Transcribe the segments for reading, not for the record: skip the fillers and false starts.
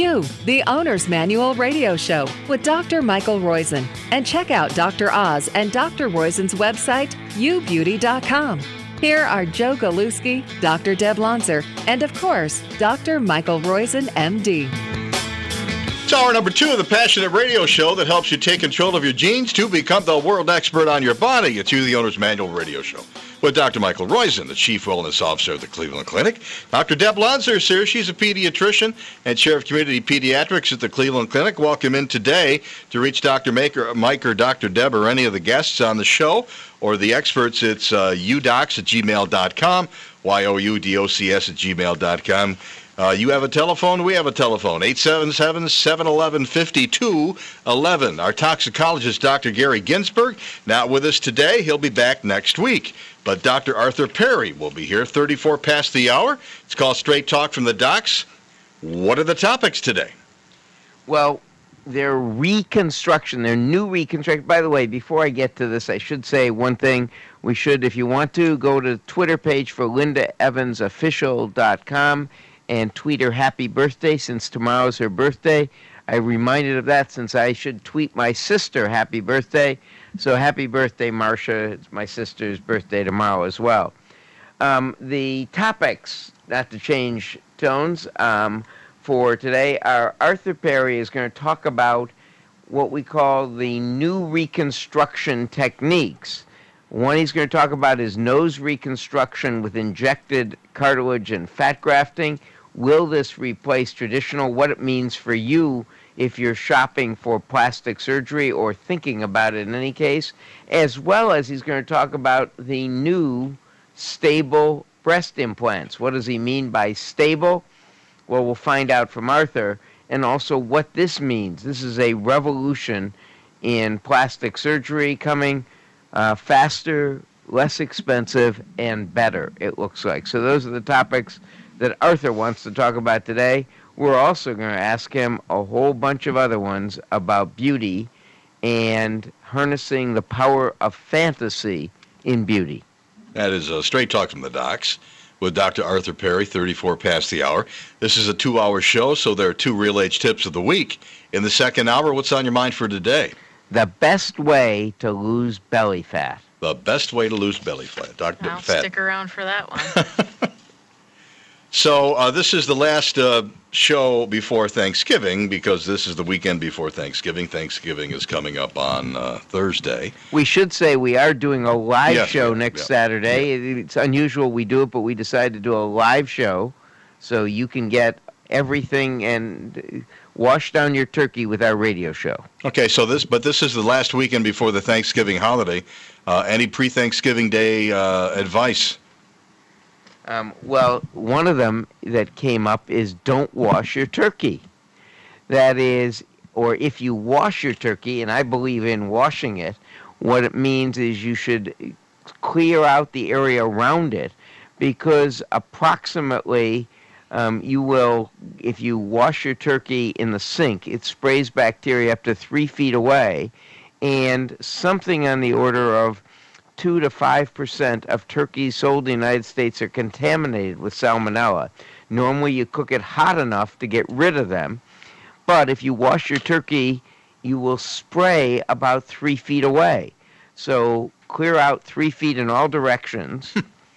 You, the Owner's Manual Radio Show with Dr. Michael Roizen. And check out Dr. Oz and Dr. Roizen's website, youbeauty.com. Here are Joe Galuski, Dr. Deb Lonzer, and of course, Dr. Michael Roizen, MD. It's hour number 2 of the Passionate Radio Show that helps you take control of your genes to become the world expert on your body. It's You, the Owner's Manual Radio Show with Dr. Michael Roizen, the Chief Wellness Officer of the Cleveland Clinic. Dr. Deb Lonzer is here. She's a pediatrician and Chair of Community Pediatrics at the Cleveland Clinic. Welcome in today. To reach Dr. Mike or Dr. Deb or any of the guests on the show or the experts, it's udocs@gmail.com, youdocs@gmail.com. You have a telephone, we have a telephone, 877-711-5211. Our toxicologist, Dr. Gary Ginsberg, not with us today. He'll be back next week. But Dr. Arthur Perry will be here 34 past the hour. It's called Straight Talk from the Docs. What are the topics today? Well, their reconstruction, their new reconstruction. By the way, before I get to this, I should say one thing. We should, if you want to, go to the Twitter page for LindaEvansOfficial.com and tweet her happy birthday since tomorrow's her birthday. I reminded of that since I should tweet my sister happy birthday. So happy birthday, Marcia. It's my sister's birthday tomorrow as well. The topics, not to change tones, for today are Arthur Perry is going to talk about what we call the new reconstruction techniques. One he's going to talk about is nose reconstruction with injected cartilage and fat grafting. Will this replace traditional? What it means for you if you're shopping for plastic surgery or thinking about it in any case, as well as he's going to talk about the new stable breast implants. What does he mean by stable? Well, we'll find out from Arthur, and also what this means. This is a revolution in plastic surgery coming faster, less expensive, and better, it looks like. So those are the topics that Arthur wants to talk about today. We're also going to ask him a whole bunch of other ones about beauty and harnessing the power of fantasy in beauty. That is Straight Talk from the Docs with Dr. Arthur Perry, 34 past the hour. This is a 2-hour show, so there are 2 real age tips of the week. In the second hour, what's on your mind for today? The best way to lose belly fat. The best way to lose belly fat. Dr. I'll Fat. stick around for that one. So this is the last show before Thanksgiving because this is the weekend before Thanksgiving. Thanksgiving is coming up on Thursday. We should say we are doing a live show next Saturday. Yeah. It's unusual we do it, but we decided to do a live show so you can get everything and wash down your turkey with our radio show. Okay, so this is the last weekend before the Thanksgiving holiday. Any pre-Thanksgiving Day advice? Well, one of them that came up is don't wash your turkey. That is, or if you wash your turkey, and I believe in washing it, what it means is you should clear out the area around it because approximately you will, if you wash your turkey in the sink, it sprays bacteria up to 3 feet away, and something on the order of 2 to 5% of turkeys sold in the United States are contaminated with salmonella. Normally you cook it hot enough to get rid of them, but if you wash your turkey, you will spray about 3 feet away. So clear out 3 feet in all directions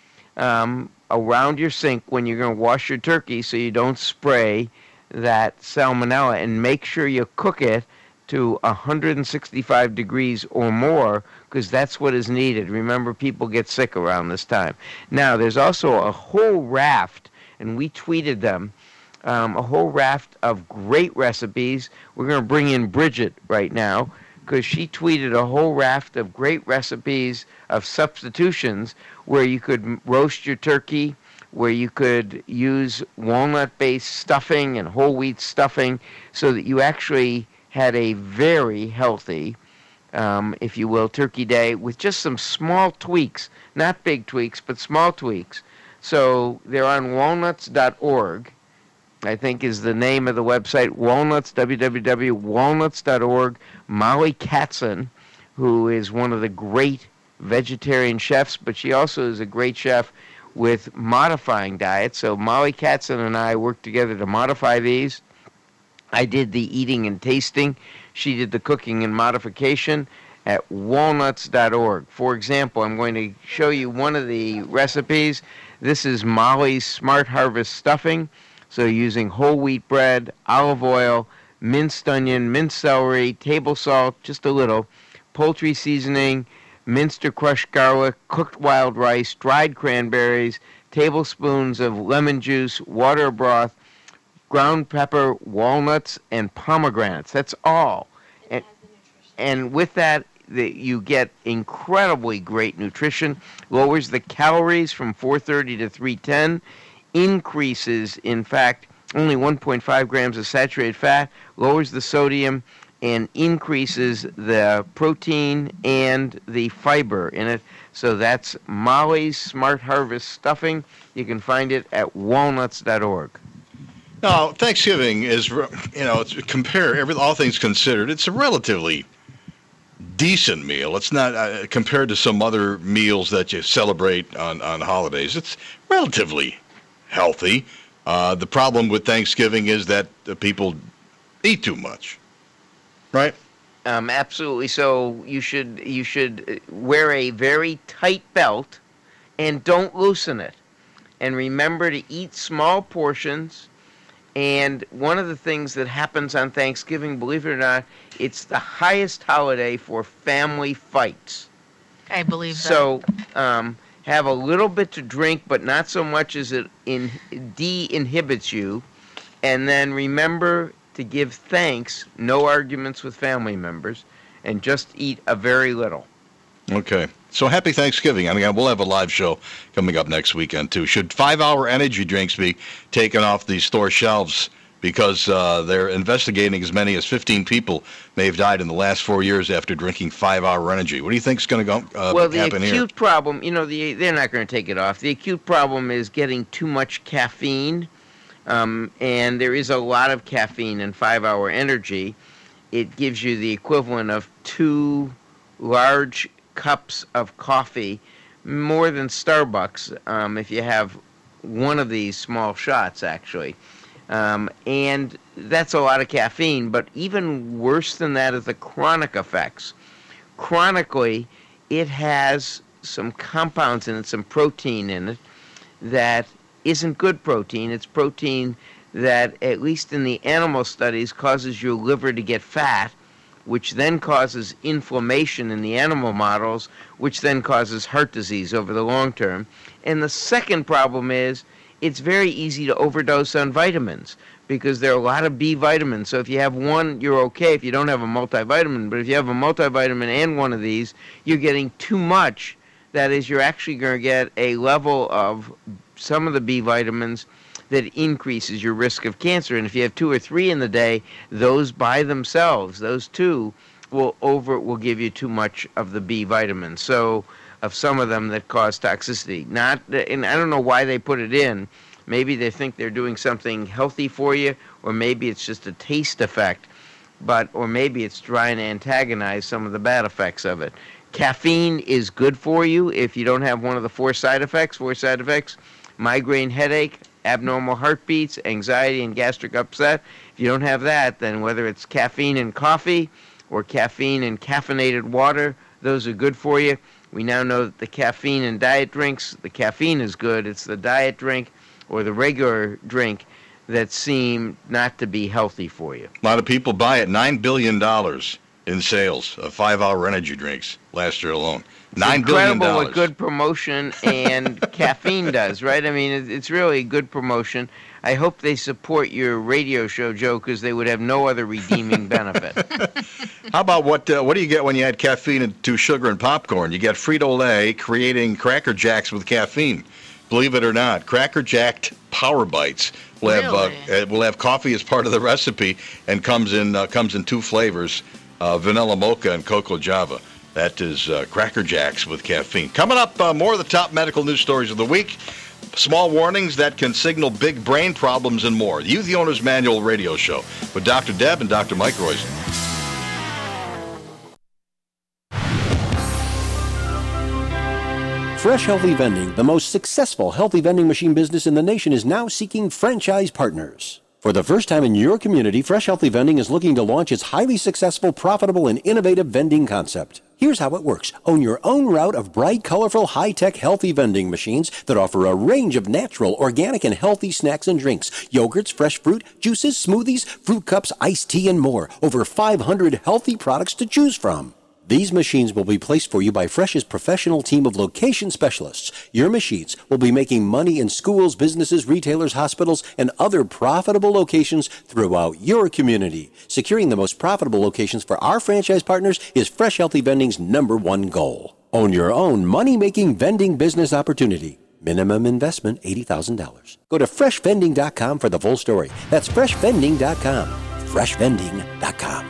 around your sink when you're going to wash your turkey so you don't spray that salmonella, and make sure you cook it to 165 degrees or more because that's what is needed. Remember, people get sick around this time. Now, there's also a whole raft, and we tweeted them, a whole raft of great recipes. We're going to bring in Bridget right now because she tweeted a whole raft of great recipes of substitutions where you could roast your turkey, where you could use walnut-based stuffing and whole wheat stuffing so that you actually had a very healthy, if you will, turkey day with just some small tweaks, not big tweaks, but small tweaks. So they're on walnuts.org, I think is the name of the website, walnuts, www.walnuts.org. Molly Katzen, who is one of the great vegetarian chefs, but she also is a great chef with modifying diets. So Molly Katzen and I work together to modify these. I did the eating and tasting. She did the cooking and modification at walnuts.org. For example, I'm going to show you one of the recipes. This is Molly's Smart Harvest stuffing. So using whole wheat bread, olive oil, minced onion, minced celery, table salt, just a little, poultry seasoning, minced or crushed garlic, cooked wild rice, dried cranberries, tablespoons of lemon juice, water broth, ground pepper, walnuts, and pomegranates. That's all. And with that, you get incredibly great nutrition, lowers the calories from 430 to 310, increases, in fact, only 1.5 grams of saturated fat, lowers the sodium, and increases the protein and the fiber in it. So that's Molly's Smart Harvest stuffing. You can find it at walnuts.org. Now, Thanksgiving is, all things considered, it's a relatively decent meal. It's not compared to some other meals that you celebrate on holidays. It's relatively healthy. The problem with Thanksgiving is that people eat too much, right? Absolutely. So you should wear a very tight belt and don't loosen it. And remember to eat small portions. And one of the things that happens on Thanksgiving, believe it or not, it's the highest holiday for family fights. I believe that. So have a little bit to drink, but not so much as it de-inhibits you. And then remember to give thanks, no arguments with family members, and just eat a very little. Okay. So happy Thanksgiving. I mean, we'll have a live show coming up next weekend, too. Should 5-hour energy drinks be taken off the store shelves because they're investigating as many as 15 people may have died in the last 4 years after drinking 5-hour energy? What do you think is going to happen here? Well, the acute problem, they're not going to take it off. The acute problem is getting too much caffeine, and there is a lot of caffeine in 5-hour energy. It gives you the equivalent of 2 large cups of coffee, more than Starbucks, if you have one of these small shots, actually. And that's a lot of caffeine, but even worse than that is the chronic effects. Chronically, it has some compounds in it, some protein in it, that isn't good protein. It's protein that, at least in the animal studies, causes your liver to get fat, which then causes inflammation in the animal models, which then causes heart disease over the long term. And the second problem is it's very easy to overdose on vitamins because there are a lot of B vitamins. So if you have one, you're okay if you don't have a multivitamin. But if you have a multivitamin and one of these, you're getting too much. That is, you're actually going to get a level of some of the B vitamins that increases your risk of cancer. And if you have 2 or 3 in the day, those by themselves, those 2, will give you too much of the B vitamins. So of some of them that cause toxicity. And I don't know why they put it in. Maybe they think they're doing something healthy for you, or maybe it's just a taste effect, or maybe it's trying to antagonize some of the bad effects of it. Caffeine is good for you if you don't have one of the 4 side effects. 4 side effects: migraine headache, abnormal heartbeats, anxiety, and gastric upset. If you don't have that, then whether it's caffeine in coffee or caffeine in caffeinated water, those are good for you. We now know that the caffeine in diet drinks, the caffeine is good. It's the diet drink or the regular drink that seem not to be healthy for you. A lot of people buy it. $9 billion in sales of 5-hour energy drinks last year alone. $9 billion. Incredible what good promotion and caffeine does, right? I mean, it's really a good promotion. I hope they support your radio show, Joe, because they would have no other redeeming benefit. How about what do you get when you add caffeine into sugar and popcorn? You get Frito-Lay creating Cracker Jacks with caffeine. Believe it or not, Cracker Jacked Power Bites will have coffee as part of the recipe and comes in 2 flavors, vanilla mocha and cocoa java. That is Cracker Jacks with caffeine. Coming up, more of the top medical news stories of the week, small warnings that can signal big brain problems, and more. You, the Owner's Manual radio show with Dr. Deb and Dr. Mike Royson. Fresh Healthy Vending, the most successful healthy vending machine business in the nation, is now seeking franchise partners. For the first time in your community, Fresh Healthy Vending is looking to launch its highly successful, profitable, and innovative vending concept. Here's how it works. Own your own route of bright, colorful, high-tech, healthy vending machines that offer a range of natural, organic, and healthy snacks and drinks. Yogurts, fresh fruit, juices, smoothies, fruit cups, iced tea, and more. Over 500 healthy products to choose from. These machines will be placed for you by Fresh's professional team of location specialists. Your machines will be making money in schools, businesses, retailers, hospitals, and other profitable locations throughout your community. Securing the most profitable locations for our franchise partners is Fresh Healthy Vending's #1 goal. Own your own money-making vending business opportunity. Minimum investment $80,000. Go to freshvending.com for the full story. That's freshvending.com. freshvending.com.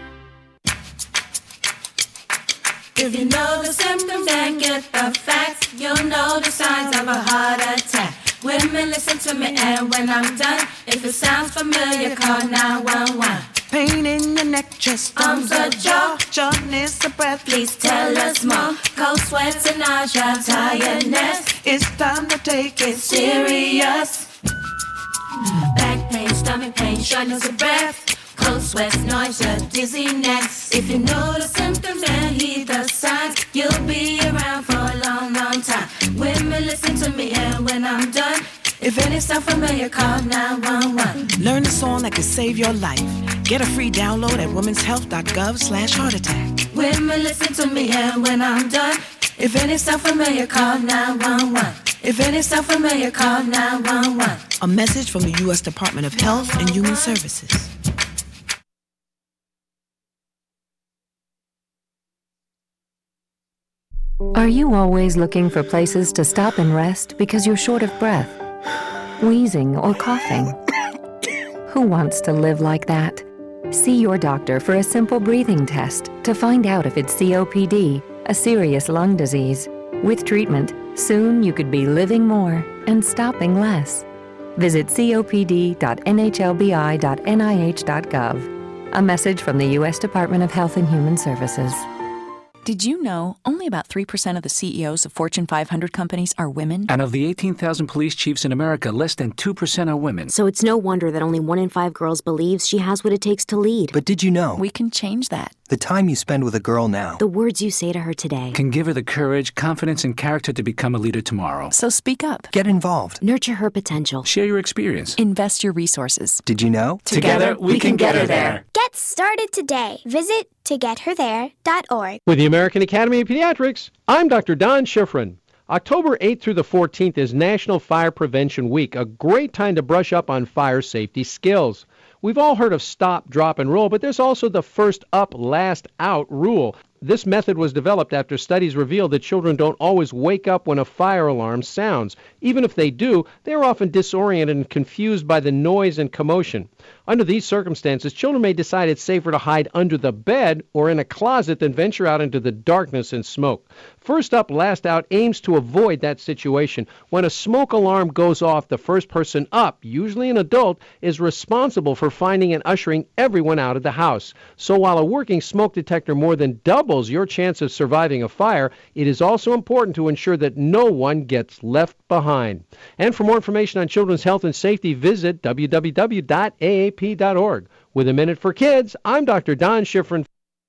If you know the symptoms and get the facts, you'll know the signs of a heart attack. Women, listen to me, and when I'm done, if it sounds familiar, call 911. Pain in your neck, chest, arms or jaw, shortness of breath. Please tell us more. Cold sweats and nausea, tiredness. It's time to take it serious. Back pain, stomach pain, shortness of breath. Cold sweats, nausea, dizziness. If you know the symptoms and heed the signs, you'll be around for a long, long time. Women, listen to me, and when I'm done, if any sound familiar, call 911. Learn a song that could save your life. Get a free download at womenshealth.gov/heart attack. Women, listen to me, and when I'm done, if any sound familiar, call 911. If any sound familiar, call 911. A message from the U.S. Department of Health and Human Services. Are you always looking for places to stop and rest because you're short of breath, wheezing, or coughing? Who wants to live like that? See your doctor for a simple breathing test to find out if it's COPD, a serious lung disease. With treatment, soon you could be living more and stopping less. Visit copd.nhlbi.nih.gov. A message from the U.S. Department of Health and Human Services. Did you know only about 3% of the CEOs of Fortune 500 companies are women? And of the 18,000 police chiefs in America, less than 2% are women. So it's no wonder that only 1 in 5 girls believes she has what it takes to lead. But did you know? We can change that. The time you spend with a girl now. The words you say to her today. Can give her the courage, confidence, and character to become a leader tomorrow. So speak up. Get involved. Nurture her potential. Share your experience. Invest your resources. Did you know? Together we can get her there. Get started today. Visit togetherthere.org. With the American Academy of Pediatrics, I'm Dr. Don Schifrin. October 8th through the 14th is National Fire Prevention Week, a great time to brush up on fire safety skills. We've all heard of stop, drop, and roll, but there's also the first up, last out rule. This method was developed after studies revealed that children don't always wake up when a fire alarm sounds. Even if they do, they're often disoriented and confused by the noise and commotion. Under these circumstances, children may decide it's safer to hide under the bed or in a closet than venture out into the darkness and smoke. First up, last out aims to avoid that situation. When a smoke alarm goes off, the first person up, usually an adult, is responsible for finding and ushering everyone out of the house. So while a working smoke detector more than doubles your chance of surviving a fire, it is also important to ensure that no one gets left behind. And for more information on children's health and safety, visit www.aap.org. With a Minute for Kids, I'm Dr. Don Schifrin.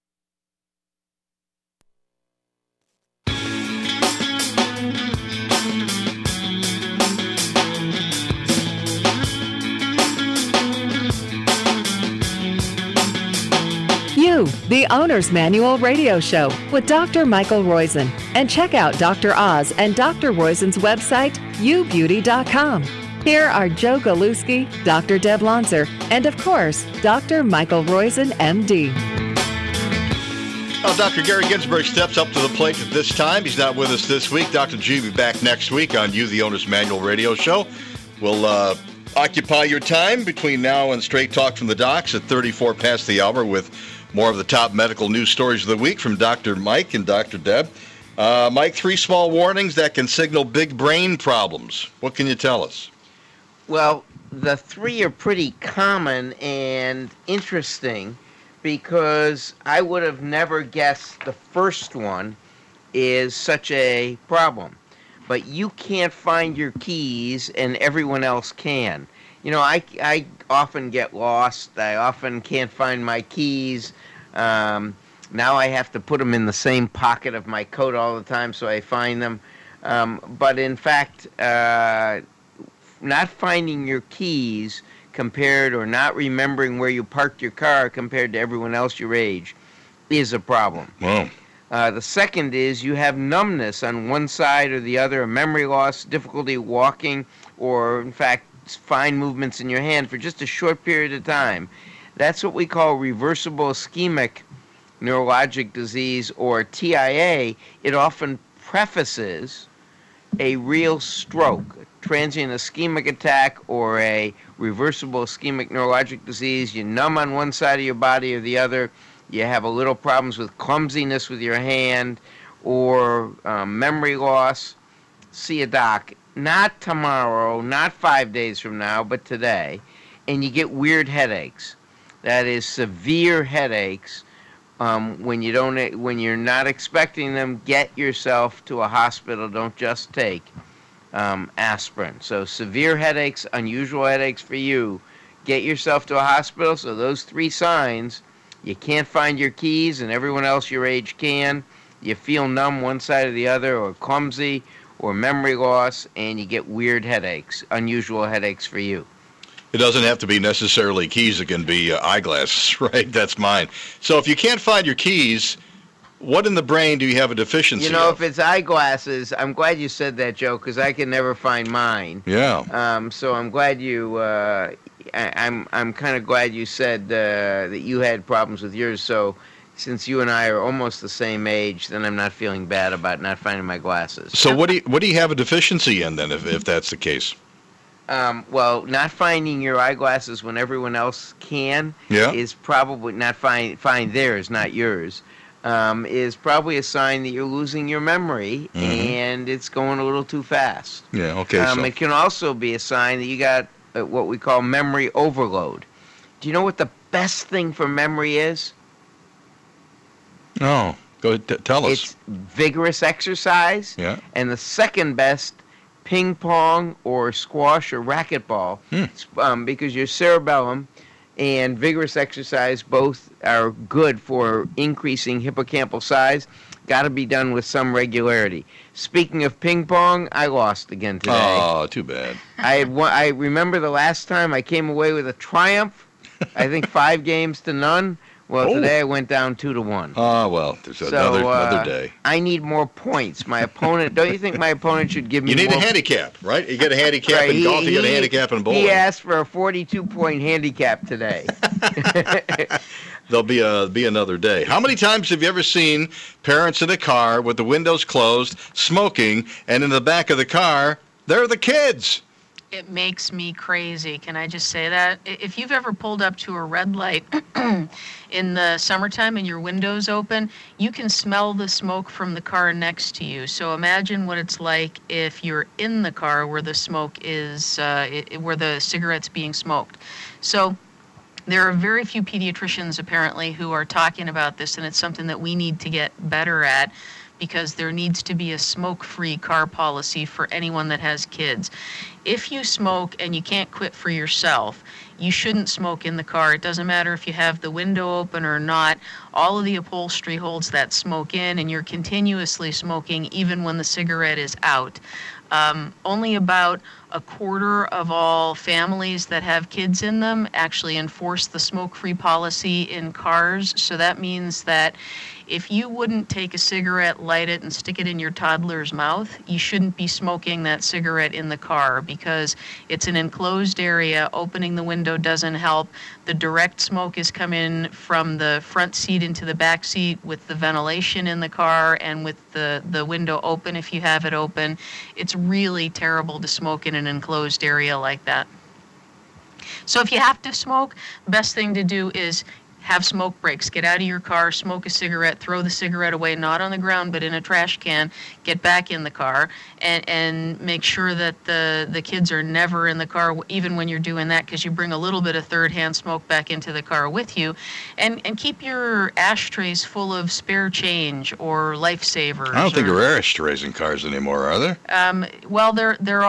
You, the Owner's Manual Radio Show with Dr. Michael Roizen. And check out Dr. Oz and Dr. Roizen's website, youbeauty.com. Here are Joe Galuski, Dr. Deb Lonzer, and of course, Dr. Michael Roizen, MD. Well, Dr. Gary Ginsberg steps up to the plate at this time. He's not with us this week. Dr. G will be back next week on You, the Owner's Manual Radio Show. We'll occupy your time between now and Straight Talk from the Docs at 34 past the hour with more of the top medical news stories of the week from Dr. Mike and Dr. Deb. Mike, 3 small warnings that can signal big brain problems. What can you tell us? Well, the 3 are pretty common and interesting because I would have never guessed the first one is such a problem. But you can't find your keys and everyone else can. I often get lost. I often can't find my keys. Now I have to put them in the same pocket of my coat all the time so I find them. But in fact, not finding your keys compared or not remembering where you parked your car compared to everyone else your age is a problem. Wow. The second is you have numbness on one side or the other, memory loss, difficulty walking, or in fact, fine movements in your hand for just a short period of time. That's what we call reversible ischemic neurologic disease, or TIA. It often prefaces a real stroke, a transient ischemic attack, or a reversible ischemic neurologic disease. You're numb on one side of your body or the other. You have a little problems with clumsiness with your hand or memory loss. See a doc. Not tomorrow, not 5 days from now, but today. And you get weird headaches. That is severe headaches. When you're not expecting them, get yourself to a hospital. Don't just take aspirin. So severe headaches, unusual headaches for you. Get yourself to a hospital. So those 3 signs, you can't find your keys and everyone else your age can. You feel numb one side or the other, or clumsy, or memory loss, and you get weird headaches, unusual headaches for you. It doesn't have to be necessarily keys. It can be eyeglasses, right? That's mine. So if you can't find your keys, what in the brain do you have a deficiency of? If it's eyeglasses, I'm glad you said that, Joe, because I can never find mine. Yeah. So I'm glad you, I'm kind of glad you said that you had problems with yours. So since you and I are almost the same age, then I'm not feeling bad about not finding my glasses. So what do you have a deficiency in then, if that's the case? Well, not finding your eyeglasses when everyone else can is probably not find theirs, not yours, is probably a sign that you're losing your memory and it's going a little too fast. Yeah, okay. It can also be a sign that you got what we call memory overload. Do you know what the best thing for memory is? No, go ahead, tell us. It's vigorous exercise. Yeah. And the second best, ping pong or squash or racquetball, because your cerebellum and vigorous exercise both are good for increasing hippocampal size. Got to be done with some regularity. Speaking of ping pong, I lost again today. Oh, too bad. I remember the last time I came away with a triumph. I think 5 games to none. Well, today I went down 2-1. Oh, well, there's another day. I need more points. My opponent, don't you think my opponent should give me more? You need a handicap, right? You get a handicap in golf, you get a handicap in bowling. He asked for a 42-point handicap today. There'll be another day. How many times have you ever seen parents in a car with the windows closed, smoking, and in the back of the car, there are the kids? It makes me crazy. Can I just say that? If you've ever pulled up to a red light in the summertime and your window's open, you can smell the smoke from the car next to you. So imagine what it's like if you're in the car where the smoke is, where the cigarette's being smoked. So there are very few pediatricians apparently who are talking about this, and it's something that we need to get better at, because there needs to be a smoke-free car policy for anyone that has kids. If you smoke and you can't quit for yourself, you shouldn't smoke in the car. It doesn't matter if you have the window open or not. All of the upholstery holds that smoke in, and you're continuously smoking even when the cigarette is out. Only about a quarter of all families that have kids in them actually enforce the smoke-free policy in cars. So that means that if you wouldn't take a cigarette, light it, and stick it in your toddler's mouth, you shouldn't be smoking that cigarette in the car, because it's an enclosed area. Opening the window doesn't help. The direct smoke is coming from the front seat into the back seat with the ventilation in the car and with the window open if you have it open. It's really terrible to smoke in an enclosed area like that. So if you have to smoke, the best thing to do is have smoke breaks. Get out of your car, smoke a cigarette, throw the cigarette away, not on the ground, but in a trash can. Get back in the car, and make sure that the kids are never in the car, even when you're doing that, because you bring a little bit of third-hand smoke back into the car with you. And keep your ashtrays full of spare change or lifesavers. I don't think there are ashtrays in cars anymore, are there? Well, there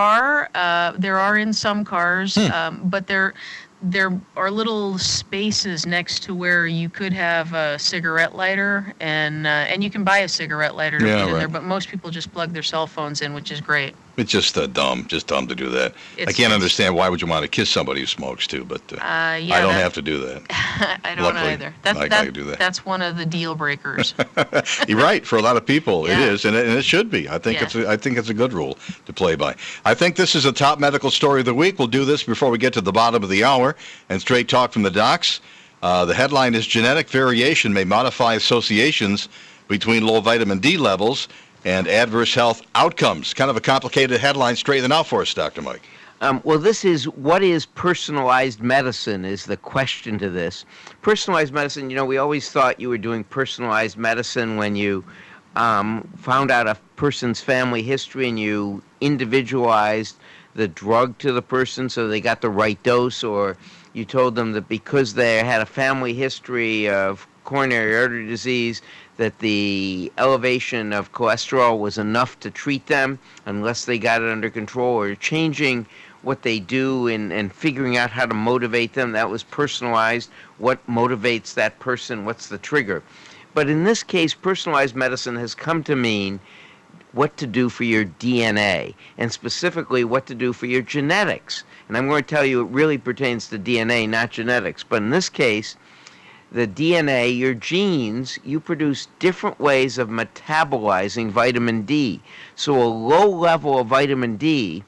are in some cars, but there are little spaces next to where you could have a cigarette lighter, and you can buy a cigarette lighter to put in there, but most people just plug their cell phones in, which is great. It's just dumb to do that. I can't understand why would you want to kiss somebody who smokes too, but I don't have to do that. I don't either. I can do that. That's one of the deal breakers. You're right. For a lot of people, it is, and it should be. I think it's a good rule to play by. I think this is a top medical story of the week. We'll do this before we get to the bottom of the hour, and straight talk from the docs. The headline is genetic variation may modify associations between low vitamin D levels and adverse health outcomes. Kind of a complicated headline. Straighten it out for us, Dr. Mike. Well, this is, what is personalized medicine is the question to this. Personalized medicine, we always thought you were doing personalized medicine when you found out a person's family history and you individualized the drug to the person so they got the right dose, or you told them that because they had a family history of coronary artery disease, that the elevation of cholesterol was enough to treat them unless they got it under control, or changing what they do and figuring out how to motivate them. That was personalized. What motivates that person? What's the trigger? But in this case, personalized medicine has come to mean what to do for your DNA, and specifically what to do for your genetics. And I'm going to tell you it really pertains to DNA, not genetics. But in this case, the DNA, your genes, you produce different ways of metabolizing vitamin D. So a low level of vitamin D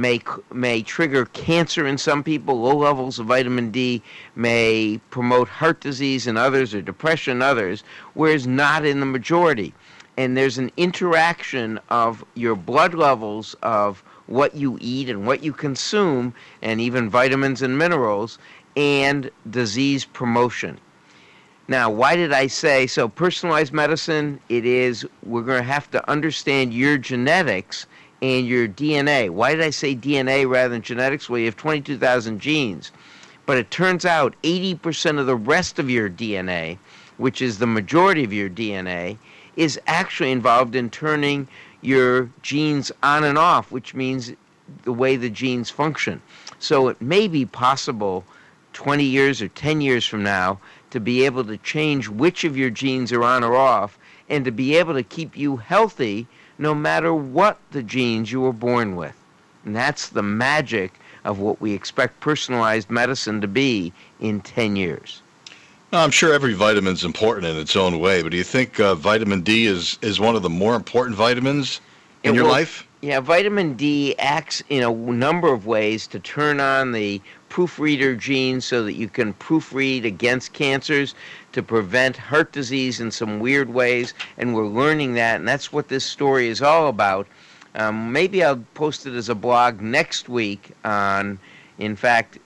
may trigger cancer in some people. Low levels of vitamin D may promote heart disease in others, or depression in others, whereas not in the majority. And there's an interaction of your blood levels of what you eat and what you consume, and even vitamins and minerals, and disease promotion. Now, why did I say, so personalized medicine, we're going to have to understand your genetics and your DNA. Why did I say DNA rather than genetics? Well, you have 22,000 genes, but it turns out 80% of the rest of your DNA, which is the majority of your DNA, is actually involved in turning your genes on and off, which means the way the genes function. So it may be possible 20 years or 10 years from now to be able to change which of your genes are on or off, and to be able to keep you healthy no matter what the genes you were born with. And that's the magic of what we expect personalized medicine to be in 10 years. I'm sure every vitamin is important in its own way, but do you think vitamin D is one of the more important vitamins in your life? Yeah, vitamin D acts in a number of ways to turn on the proofreader gene so that you can proofread against cancers, to prevent heart disease in some weird ways, and we're learning that, and that's what this story is all about. Maybe I'll post it as a blog next week on, in fact,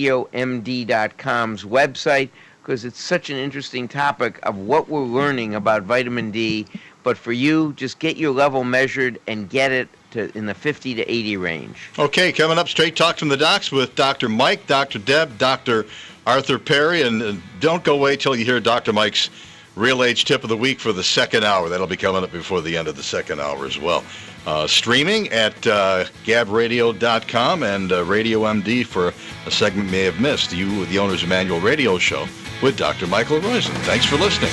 RadioMD.com's website, because it's such an interesting topic of what we're learning about vitamin D. But for you, just get your level measured and get it in the 50 to 80 range. Okay, coming up, Straight Talk from the Docs with Dr. Mike, Dr. Deb, Dr. Arthur Perry, and don't go away till you hear Dr. Mike's Real Age Tip of the Week for the second hour. That'll be coming up before the end of the second hour as well. Streaming at gabradio.com and Radio MD for a segment you may have missed. You, the Owners Manual Radio Show with Dr. Michael Roizen. Thanks for listening.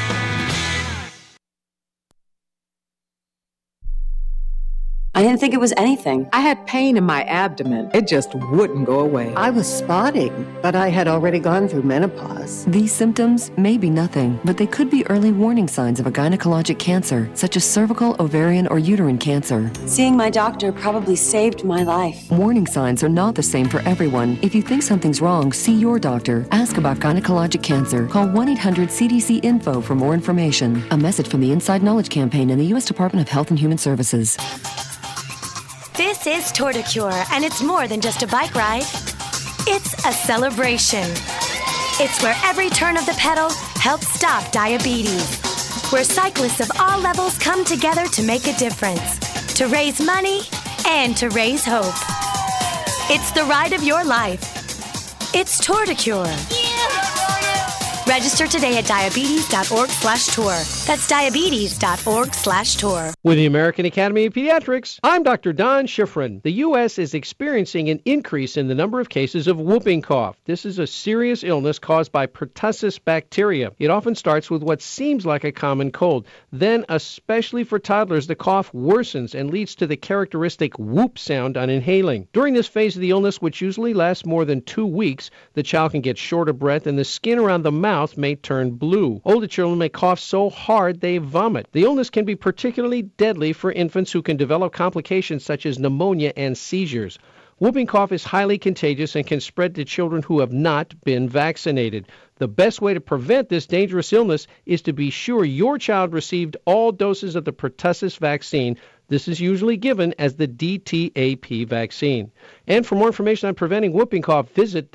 I didn't think it was anything. I had pain in my abdomen. It just wouldn't go away. I was spotting, but I had already gone through menopause. These symptoms may be nothing, but they could be early warning signs of a gynecologic cancer, such as cervical, ovarian, or uterine cancer. Seeing my doctor probably saved my life. Warning signs are not the same for everyone. If you think something's wrong, see your doctor. Ask about gynecologic cancer. Call 1-800-CDC-INFO for more information. A message from the Inside Knowledge Campaign and the U.S. Department of Health and Human Services. This is Torticure, and it's more than just a bike ride. It's a celebration. It's where every turn of the pedal helps stop diabetes. Where cyclists of all levels come together to make a difference, to raise money and to raise hope. It's the ride of your life. It's Tour de Cure. Register today at diabetes.org/tour. That's diabetes.org/tour. With the American Academy of Pediatrics, I'm Dr. Don Schifrin. The U.S. is experiencing an increase in the number of cases of whooping cough. This is a serious illness caused by pertussis bacteria. It often starts with what seems like a common cold. Then, especially for toddlers, the cough worsens and leads to the characteristic whoop sound on inhaling. During this phase of the illness, which usually lasts more than 2 weeks, the child can get short of breath and the skin around the mouth may turn blue. Older children may cough so hard they vomit. The illness can be particularly deadly for infants who can develop complications such as pneumonia and seizures. Whooping cough is highly contagious and can spread to children who have not been vaccinated. The best way to prevent this dangerous illness is to be sure your child received all doses of the pertussis vaccine. This is usually given as the DTaP vaccine. And for more information on preventing whooping cough, visit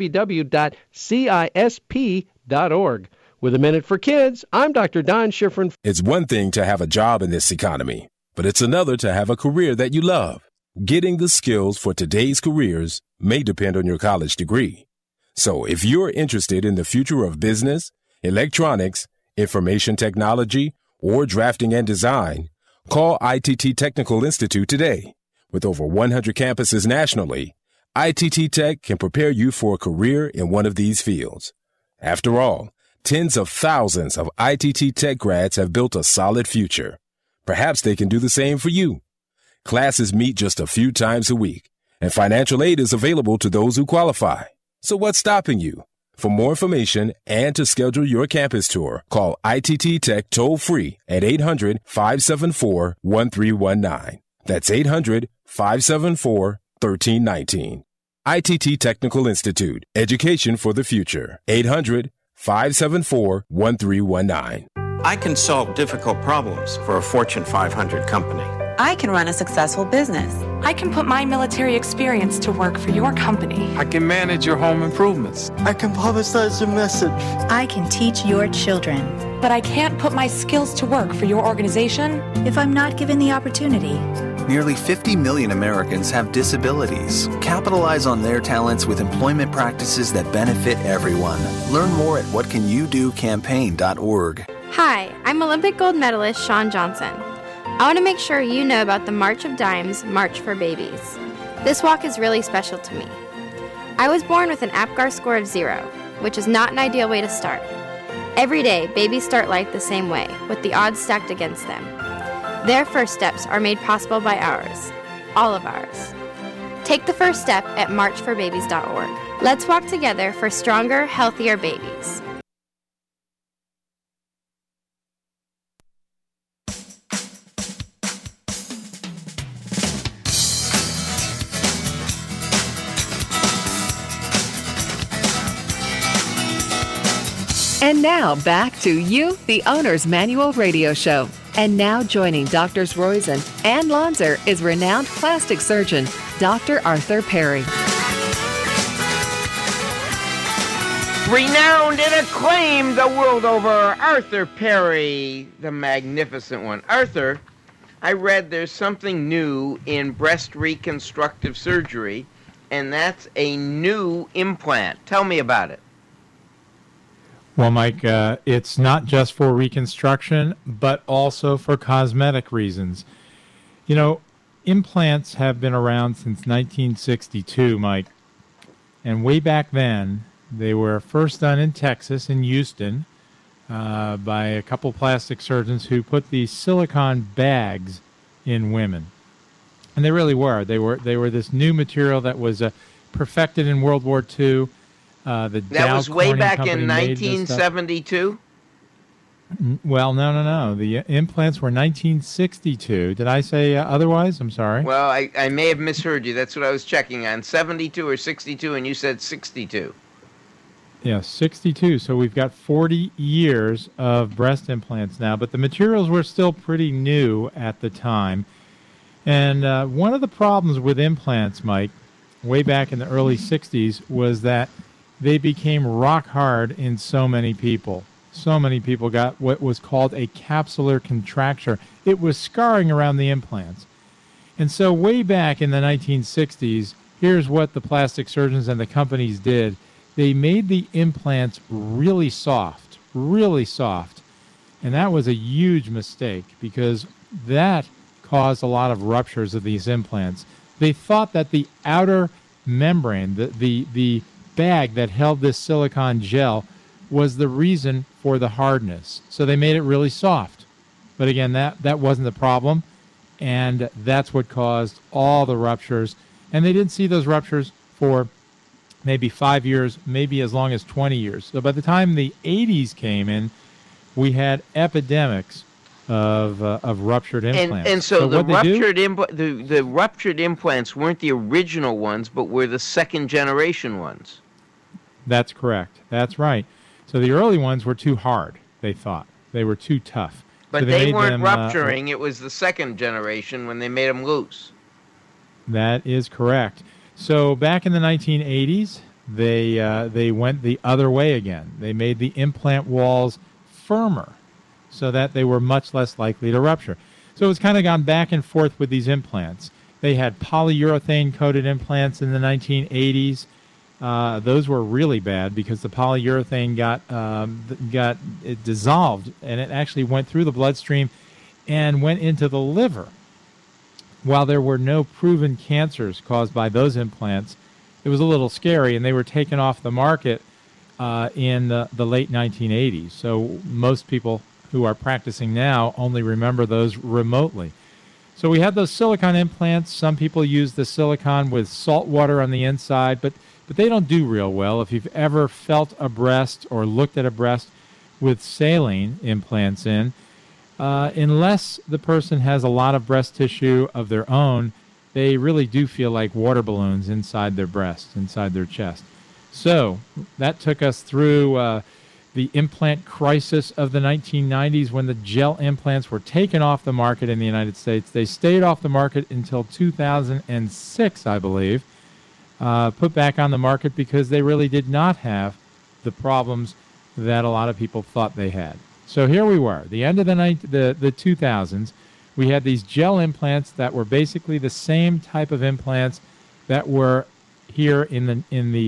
www.cisp.org. With a Minute for Kids, I'm Dr. Don Schifrin. It's one thing to have a job in this economy, but it's another to have a career that you love. Getting the skills for today's careers may depend on your college degree. So if you're interested in the future of business, electronics, information technology, or drafting and design, call ITT Technical Institute today. With over 100 campuses nationally, ITT Tech can prepare you for a career in one of these fields. After all, tens of thousands of ITT Tech grads have built a solid future. Perhaps they can do the same for you. Classes meet just a few times a week, and financial aid is available to those who qualify. So what's stopping you? For more information and to schedule your campus tour, call ITT Tech toll-free at 800-574-1319. That's 800-574-1319. ITT Technical Institute, education for the future. 800-574-1319. I can solve difficult problems for a Fortune 500 company. I can run a successful business. I can put my military experience to work for your company. I can manage your home improvements. I can publicize your message. I can teach your children. But I can't put my skills to work for your organization if I'm not given the opportunity. Nearly 50 million Americans have disabilities. Capitalize on their talents with employment practices that benefit everyone. Learn more at whatcanyoudocampaign.org. Hi, I'm Olympic gold medalist Shawn Johnson. I want to make sure you know about the March of Dimes, March for Babies. This walk is really special to me. I was born with an APGAR score of 0, which is not an ideal way to start. Every day, babies start life the same way, with the odds stacked against them. Their first steps are made possible by ours, all of ours. Take the first step at marchforbabies.org. Let's walk together for stronger, healthier babies. And now back to You, the Owner's Manual Radio Show. And now joining Drs. Roizen and Lonzer is renowned plastic surgeon, Dr. Arthur Perry. Renowned and acclaimed the world over, Arthur Perry, the magnificent one. Arthur, I read there's something new in breast reconstructive surgery, and that's a new implant. Tell me about it. Well, Mike, it's not just for reconstruction, but also for cosmetic reasons. You know, implants have been around since 1962, Mike. And way back then, they were first done in Texas, in Houston, by a couple plastic surgeons who put these silicone bags in women. And they really were. They were this new material that was perfected in World War II. That was way back in 1972? Well, no. The implants were 1962. Did I say otherwise? I'm sorry. Well, I may have misheard you. That's what I was checking on. 72 or 62, and you said 62. Yeah, 62. So we've got 40 years of breast implants now, but the materials were still pretty new at the time. And one of the problems with implants, Mike, way back in the early 60s, was that they became rock hard in so many people. So many people got what was called a capsular contracture. It was scarring around the implants. And so way back in the 1960s, here's what the plastic surgeons and the companies did. They made the implants really soft. And that was a huge mistake because that caused a lot of ruptures of these implants. They thought that the outer membrane, the bag that held this silicone gel, was the reason for the hardness. So they made it really soft. But again, that wasn't the problem, and that's what caused all the ruptures. And they didn't see those ruptures for maybe 5 years, maybe as long as 20 years. So by the time the 80s came in, we had epidemics of ruptured implants. And so the ruptured implants weren't the original ones, but were the second generation ones. That's correct. That's right. So the early ones were too hard, they thought. They were too tough. But so they weren't rupturing. It was the second generation when they made them loose. That is correct. So back in the 1980s, they went the other way again. They made the implant walls firmer so that they were much less likely to rupture. So it's kind of gone back and forth with these implants. They had polyurethane-coated implants in the 1980s. Those were really bad because the polyurethane got it dissolved, and it actually went through the bloodstream and went into the liver. While there were no proven cancers caused by those implants, it was a little scary, and they were taken off the market in the late 1980s. So most people who are practicing now only remember those remotely. So we had those silicone implants. Some people use the silicone with salt water on the inside, but they don't do real well. If you've ever felt a breast or looked at a breast with saline implants in, unless the person has a lot of breast tissue of their own, they really do feel like water balloons inside their breast, inside their chest. So that took us through the implant crisis of the 1990s when the gel implants were taken off the market in the United States. They stayed off the market until 2006, I believe. Put back on the market because they really did not have the problems that a lot of people thought they had. So here we were, the end of the 2000s. We had these gel implants that were basically the same type of implants that were here in the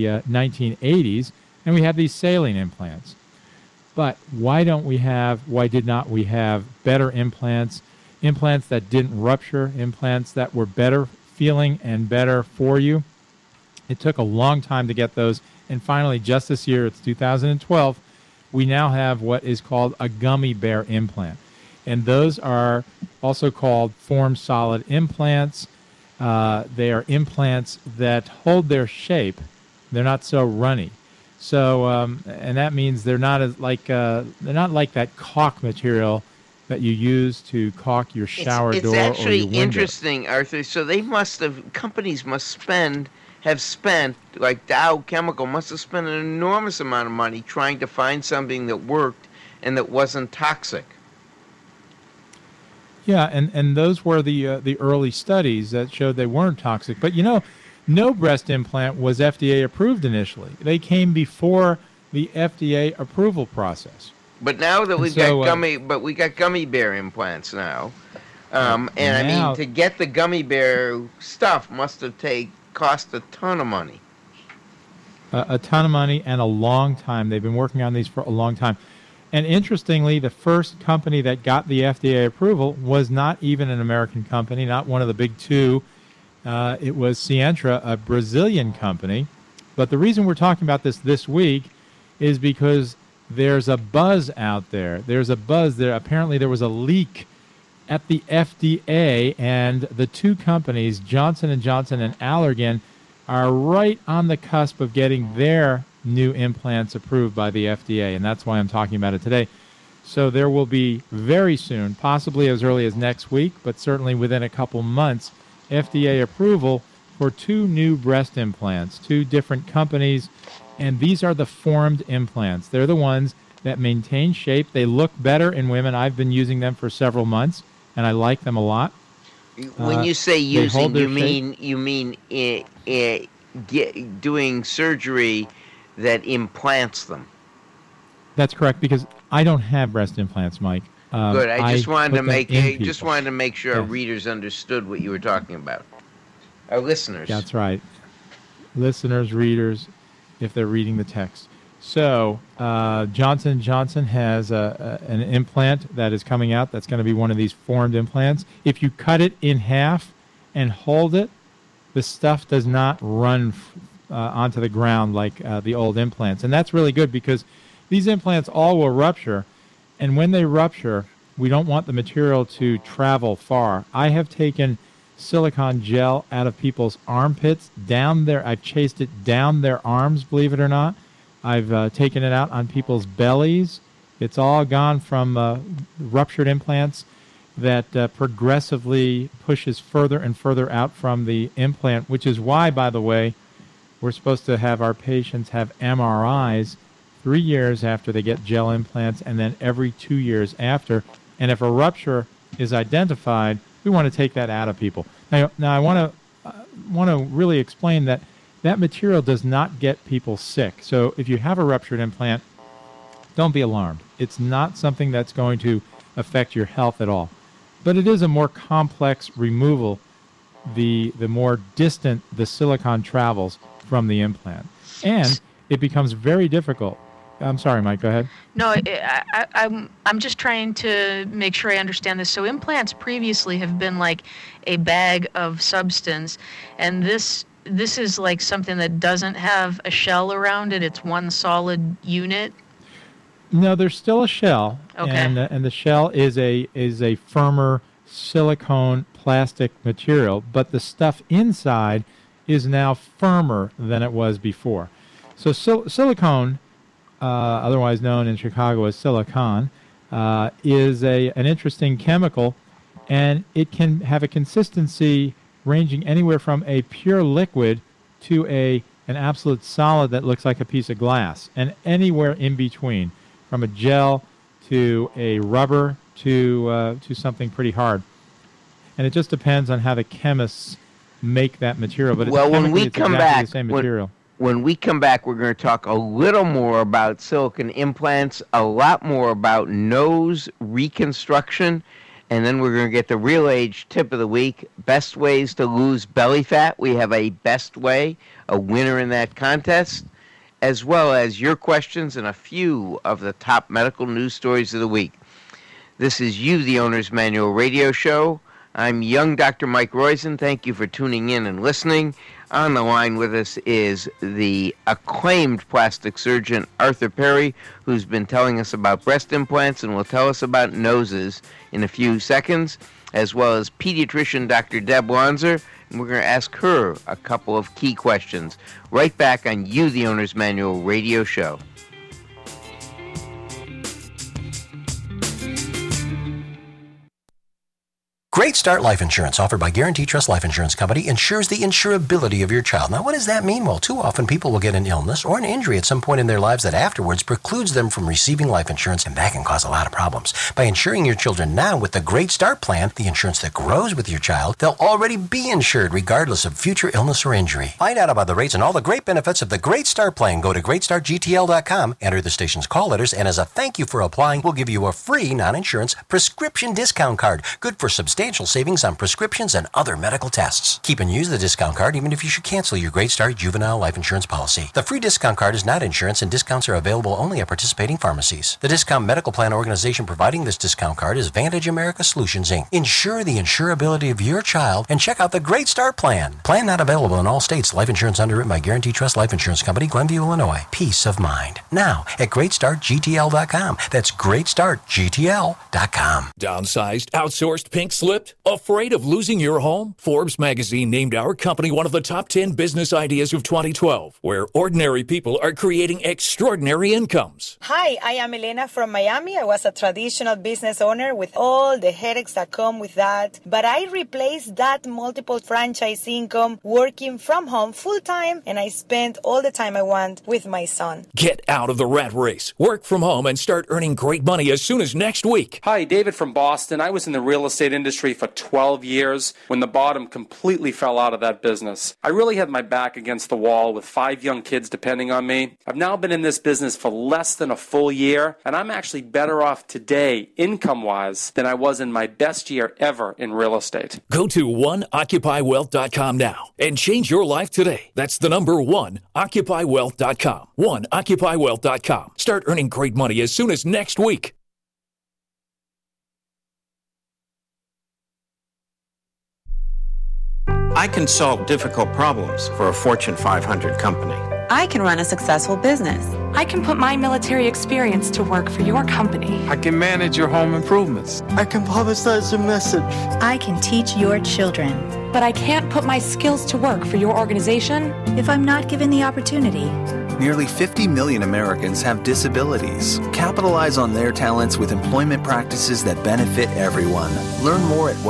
1980s, and we had these saline implants. But why did not we have better implants that didn't rupture, implants that were better feeling and better for you? It took a long time to get those, and finally, just this year, it's 2012, we now have what is called a gummy bear implant. And those are also called form solid implants. They are implants that hold their shape. They're not so runny. So, and that means they're not like that caulk material that you use to caulk your shower door or your window. It's actually interesting, Arthur. So companies must have spent, like Dow Chemical must have spent an enormous amount of money trying to find something that worked and that wasn't toxic. Yeah, and those were the early studies that showed they weren't toxic. But no breast implant was FDA approved initially. They came before the FDA approval process. But now that we got gummy bear implants now, I mean, to get the gummy bear stuff must have cost a ton of money. A ton of money and a long time. They've been working on these for a long time. And interestingly, the first company that got the FDA approval was not even an American company, not one of the big two. It was Sientra, a Brazilian company. But the reason we're talking about this week is because there's a buzz out there. There's a buzz there. Apparently there was a leak at the FDA, and the two companies, Johnson & Johnson and Allergan, are right on the cusp of getting their new implants approved by the FDA, and that's why I'm talking about it today. So there will be very soon, possibly as early as next week, but certainly within a couple months, FDA approval for two new breast implants, two different companies, and these are the formed implants. They're the ones that maintain shape. They look better in women. I've been using them for several months, and I like them a lot. When you say using, you mean doing surgery that implants them. That's correct, because I don't have breast implants, Mike. Good. I just wanted to make sure our Yes. readers understood what you were talking about. Our listeners. That's right. Listeners, readers, if they're reading the text. So Johnson & Johnson has an implant that is coming out that's going to be one of these formed implants. If you cut it in half and hold it, the stuff does not run onto the ground like the old implants. And that's really good because these implants all will rupture. And when they rupture, we don't want the material to travel far. I have taken silicone gel out of people's armpits down there. I've chased it down their arms, believe it or not. I've taken it out on people's bellies. It's all gone from ruptured implants that progressively pushes further and further out from the implant, which is why, by the way, we're supposed to have our patients have MRIs 3 years after they get gel implants and then every 2 years after. And if a rupture is identified, we want to take that out of people. Now I want to really explain that that material does not get people sick. So if you have a ruptured implant, don't be alarmed. It's not something that's going to affect your health at all. But it is a more complex removal the more distant the silicone travels from the implant. And it becomes very difficult. I'm sorry, Mike, go ahead. No, I'm just trying to make sure I understand this. So implants previously have been like a bag of substance, and this is like something that doesn't have a shell around it. It's one solid unit. No, there's still a shell, Okay. and the shell is a firmer silicone plastic material, but the stuff inside is now firmer than it was before. So silicone, otherwise known in Chicago as silicon, is an interesting chemical, and it can have a consistency ranging anywhere from a pure liquid to an absolute solid that looks like a piece of glass, and anywhere in between, from a gel to a rubber to something pretty hard. And it just depends on how the chemists make that material. But when we it's come exactly back, the same material. When we come back, we're going to talk a little more about silicone implants, a lot more about nose reconstruction, and then we're going to get the Real Age tip of the week, best ways to lose belly fat. We have a best way, a winner in that contest, as well as your questions and a few of the top medical news stories of the week. This is You, the Owner's Manual radio show. I'm young Dr. Mike Roizen. Thank you for tuning in and listening. On the line with us is the acclaimed plastic surgeon, Arthur Perry, who's been telling us about breast implants and will tell us about noses in a few seconds, as well as pediatrician Dr. Deb Lonzer, and we're going to ask her a couple of key questions. Right back on You, the Owner's Manual radio show. Great Start Life Insurance, offered by Guarantee Trust Life Insurance Company, ensures the insurability of your child. Now, what does that mean? Well, too often people will get an illness or an injury at some point in their lives that afterwards precludes them from receiving life insurance, and that can cause a lot of problems. By insuring your children now with the Great Start Plan, the insurance that grows with your child, they'll already be insured regardless of future illness or injury. Find out about the rates and all the great benefits of the Great Start Plan. Go to greatstartgtl.com, enter the station's call letters, and as a thank you for applying, we'll give you a free non-insurance prescription discount card, good for substantial savings on prescriptions and other medical tests. Keep and use the discount card even if you should cancel your Great Start Juvenile Life Insurance policy. The free discount card is not insurance, and discounts are available only at participating pharmacies. The discount medical plan organization providing this discount card is Vantage America Solutions, Inc. Ensure the insurability of your child and check out the Great Start Plan. Plan not available in all states. Life insurance underwritten by Guarantee Trust Life Insurance Company, Glenview, Illinois. Peace of mind. Now at GreatStartGTL.com. That's GreatStartGTL.com. Downsized, outsourced, pink slipped? Afraid of losing your home? Forbes magazine named our company one of the top 10 business ideas of 2012, where ordinary people are creating extraordinary incomes. Hi, I am Elena from Miami. I was a traditional business owner with all the headaches that come with that, but I replaced that multiple franchise income working from home full-time, and I spent all the time I want with my son. Get out of the rat race, work from home, and start earning great money as soon as next week. Hi, David from Boston. I was in the real estate industry industry for 12 years when the bottom completely fell out of that business. I really had my back against the wall with 5 young kids depending on me. I've now been in this business for less than a full year, and I'm actually better off today, income-wise, than I was in my best year ever in real estate. Go to oneoccupywealth.com now and change your life today. That's the number 1occupywealth.com. Oneoccupywealth.com. Start earning great money as soon as next week. I can solve difficult problems for a Fortune 500 company. I can run a successful business. I can put my military experience to work for your company. I can manage your home improvements. I can publicize a message. I can teach your children. But I can't put my skills to work for your organization if I'm not given the opportunity. Nearly 50 million Americans have disabilities. Capitalize on their talents with employment practices that benefit everyone. Learn more at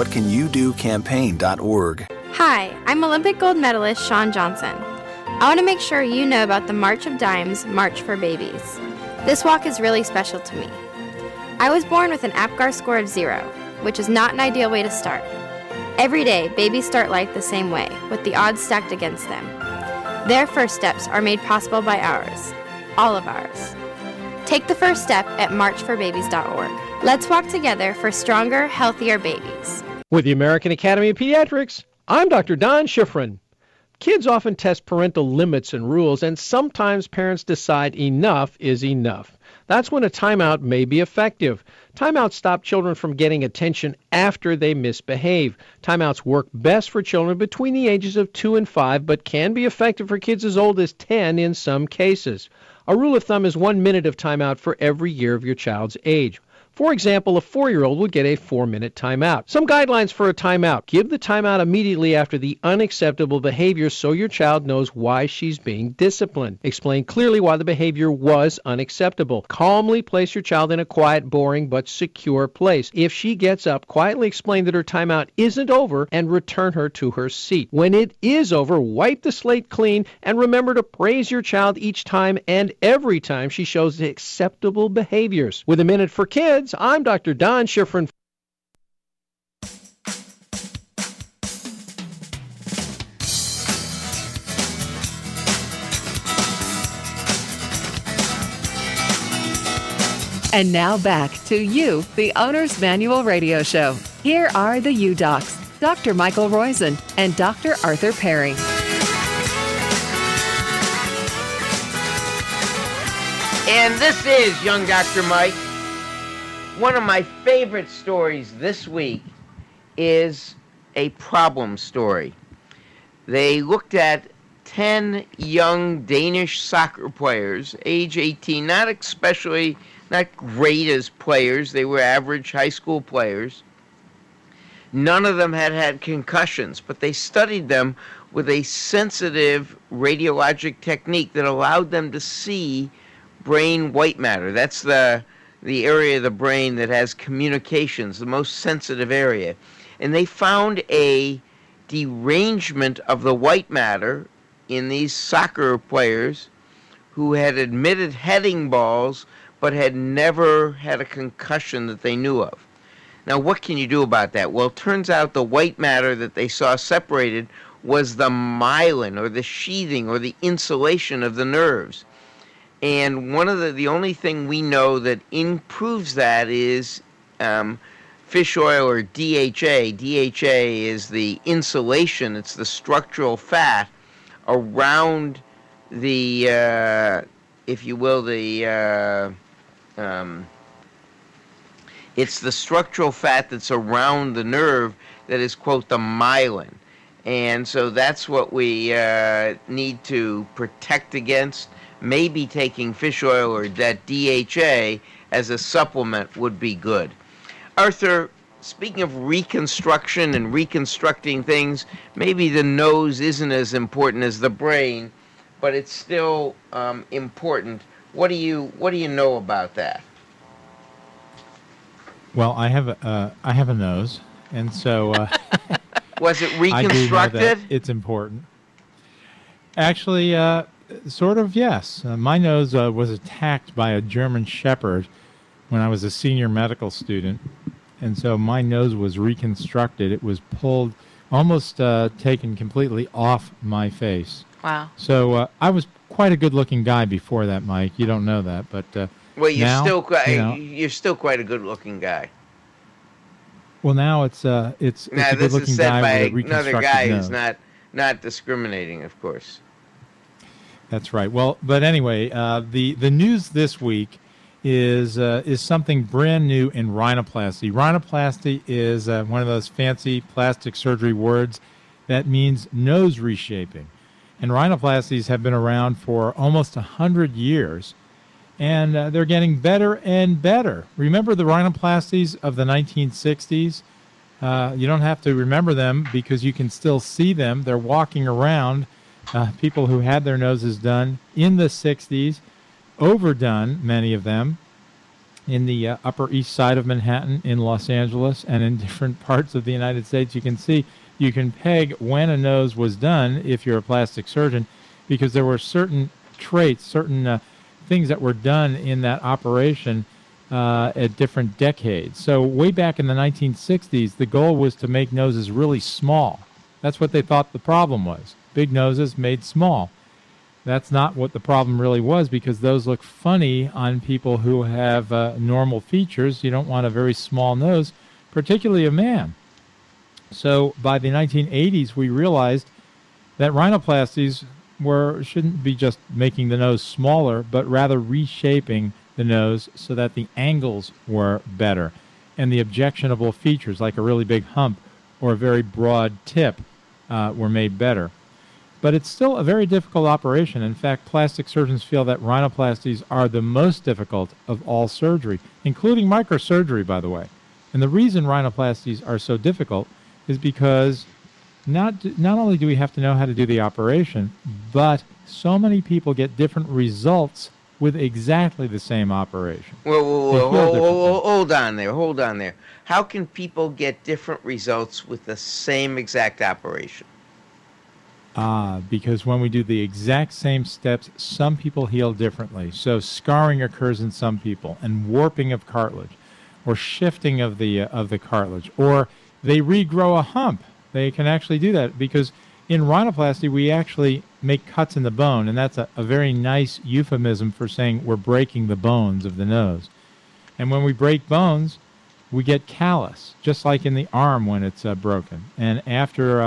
whatcanyoudocampaign.org. Hi, I'm Olympic gold medalist Shawn Johnson. I want to make sure you know about the March of Dimes, March for Babies. This walk is really special to me. I was born with an APGAR score of 0, which is not an ideal way to start. Every day, babies start life the same way, with the odds stacked against them. Their first steps are made possible by ours, all of ours. Take the first step at marchforbabies.org. Let's walk together for stronger, healthier babies. With the American Academy of Pediatrics, I'm Dr. Don Schifrin. Kids often test parental limits and rules, and sometimes parents decide enough is enough. That's when a timeout may be effective. Timeouts stop children from getting attention after they misbehave. Timeouts work best for children between the ages of 2 and 5, but can be effective for kids as old as 10 in some cases. A rule of thumb is 1 minute of timeout for every year of your child's age. For example, a 4-year-old would get a 4-minute timeout. Some guidelines for a timeout. Give the timeout immediately after the unacceptable behavior so your child knows why she's being disciplined. Explain clearly why the behavior was unacceptable. Calmly place your child in a quiet, boring, but secure place. If she gets up, quietly explain that her timeout isn't over and return her to her seat. When it is over, wipe the slate clean and remember to praise your child each time and every time she shows acceptable behaviors. With a Minute for Kids, I'm Dr. Don Schifrin. And now back to You, the Owner's Manual Radio Show. Here are the U-Docs, Dr. Michael Roizen and Dr. Arthur Perry. And this is Young Dr. Mike. One of my favorite stories this week is a problem story. They looked at 10 young Danish soccer players, age 18, not great as players. They were average high school players. None of them had had concussions, but they studied them with a sensitive radiologic technique that allowed them to see brain white matter. That's the area of the brain that has communications, the most sensitive area. And they found a derangement of the white matter in these soccer players who had admitted heading balls but had never had a concussion that they knew of. Now, what can you do about that? Well, it turns out the white matter that they saw separated was the myelin, or the sheathing, or the insulation of the nerves. And one of the only thing we know that improves that is fish oil, or DHA. DHA is the insulation, it's the structural fat around the, if you will, it's the structural fat that's around the nerve that is, quote, the myelin. And so that's what we need to protect against. Maybe taking fish oil or that DHA as a supplement would be good. Arthur, speaking of reconstruction and reconstructing things, maybe the nose isn't as important as the brain, but it's still important. What do you know about that? Well, I have a nose, and so was it reconstructed? I do know that it's important. Actually, sort of, yes. My nose was attacked by a German Shepherd when I was a senior medical student, and so my nose was reconstructed. It was pulled, almost taken completely off my face. Wow. So I was quite a good-looking guy before that, Mike. You don't know that, but well, you're now, you're still quite a good-looking guy. Well, now it's a good-looking guy with a reconstructed another guy nose. who's not discriminating, of course. That's right. Well, but anyway, the news this week is something brand new in rhinoplasty. Rhinoplasty is one of those fancy plastic surgery words that means nose reshaping. And rhinoplasties have been around for almost 100 years, and they're getting better and better. Remember the rhinoplasties of the 1960s? You don't have to remember them because you can still see them. They're walking around, people who had their noses done in the 60s, overdone, many of them, in the Upper East Side of Manhattan, in Los Angeles, and in different parts of the United States. You can see, you can peg when a nose was done if you're a plastic surgeon, because there were certain traits, certain things that were done in that operation at different decades. So way back in the 1960s, the goal was to make noses really small. That's what they thought the problem was. Big noses made small. That's not what the problem really was, because those look funny on people who have normal features. You don't want a very small nose, particularly a man. So by the 1980s, we realized that rhinoplasties shouldn't be just making the nose smaller, but rather reshaping the nose so that the angles were better and the objectionable features, like a really big hump or a very broad tip, were made better. But it's still a very difficult operation. In fact, plastic surgeons feel that rhinoplasties are the most difficult of all surgery, including microsurgery, by the way. And the reason rhinoplasties are so difficult is because not only do we have to know how to do the operation, but so many people get different results with exactly the same operation. Hold on there. How can people get different results with the same exact operation? Because when we do the exact same steps, some people heal differently. So scarring occurs in some people, and warping of cartilage, or shifting of the cartilage, or they regrow a hump. They can actually do that because in rhinoplasty we actually make cuts in the bone, and that's a very nice euphemism for saying we're breaking the bones of the nose. And when we break bones, we get callus, just like in the arm when it's broken. And after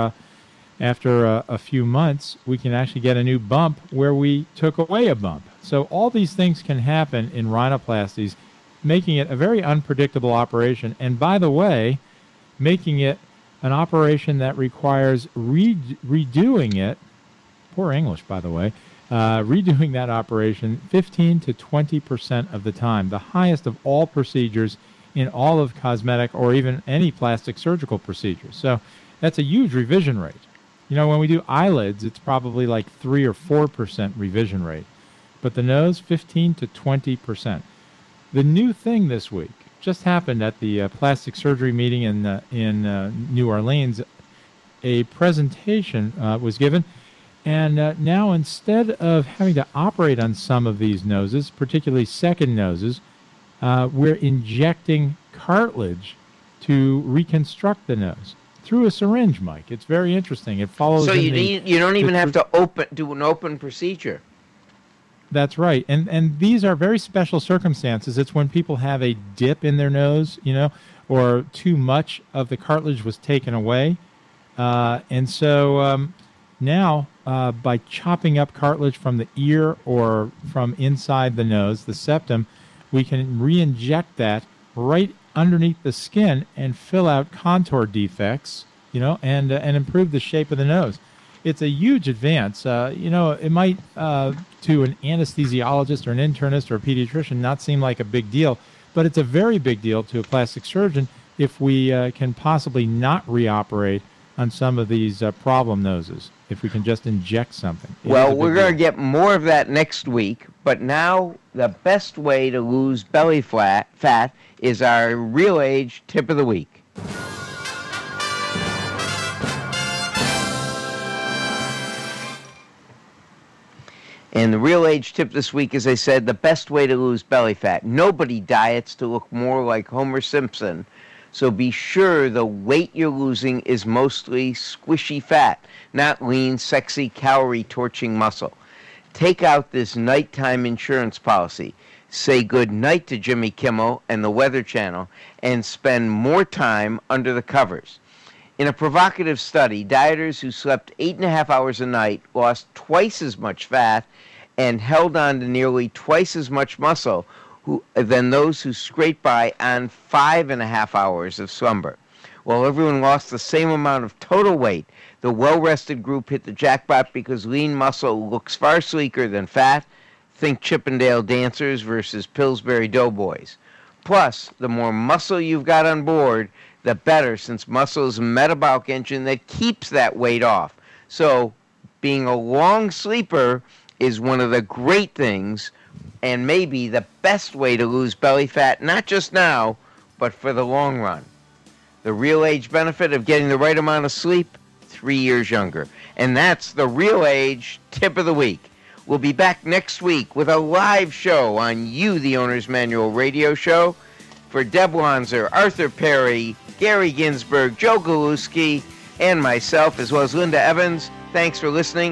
a few months, we can actually get a new bump where we took away a bump. So all these things can happen in rhinoplasties, making it a very unpredictable operation. And by the way, making it an operation that requires redoing it, poor English, by the way, redoing that operation 15 to 20% of the time, the highest of all procedures in all of cosmetic or even any plastic surgical procedures. So that's a huge revision rate. You know, when we do eyelids, it's probably like 3 or 4% revision rate. But the nose, 15 to 20%. The new thing this week just happened at the plastic surgery meeting in New Orleans. A presentation was given, and now instead of having to operate on some of these noses, particularly second noses, we're injecting cartilage to reconstruct the nose through a syringe, Mike. It's very interesting. It follows. So you don't even have to do an open procedure. That's right. And these are very special circumstances. It's when people have a dip in their nose, or too much of the cartilage was taken away. And so now, by chopping up cartilage from the ear or from inside the nose, the septum, we can re-inject that right underneath the skin and fill out contour defects, and improve the shape of the nose. It's a huge advance. It might, to an anesthesiologist or an internist or a pediatrician, not seem like a big deal, but it's a very big deal to a plastic surgeon if we can possibly not reoperate on some of these problem noses, if we can just inject something. Well, we're going to get more of that next week, but now the best way to lose belly fat is our Real Age Tip of the Week. And the Real Age tip this week, as I said, the best way to lose belly fat. Nobody diets to look more like Homer Simpson. So be sure the weight you're losing is mostly squishy fat, not lean, sexy, calorie-torching muscle. Take out this nighttime insurance policy. Say good night to Jimmy Kimmel and the Weather Channel and spend more time under the covers. In a provocative study, dieters who slept 8.5 hours a night lost twice as much fat and held on to nearly twice as much muscle than those who scraped by on 5.5 hours of slumber. While everyone lost the same amount of total weight, the well-rested group hit the jackpot because lean muscle looks far sleeker than fat. Think Chippendale dancers versus Pillsbury Doughboys. Plus, the more muscle you've got on board, the better, since muscle is a metabolic engine that keeps that weight off. So, being a long sleeper is one of the great things and maybe the best way to lose belly fat, not just now, but for the long run. The real age benefit of getting the right amount of sleep, 3 years younger. And that's the Real Age Tip of the Week. We'll be back next week with a live show on You, the Owner's Manual radio show. For Deb Wanzer, Arthur Perry, Gary Ginsberg, Joe Galuski, and myself, as well as Linda Evans, thanks for listening.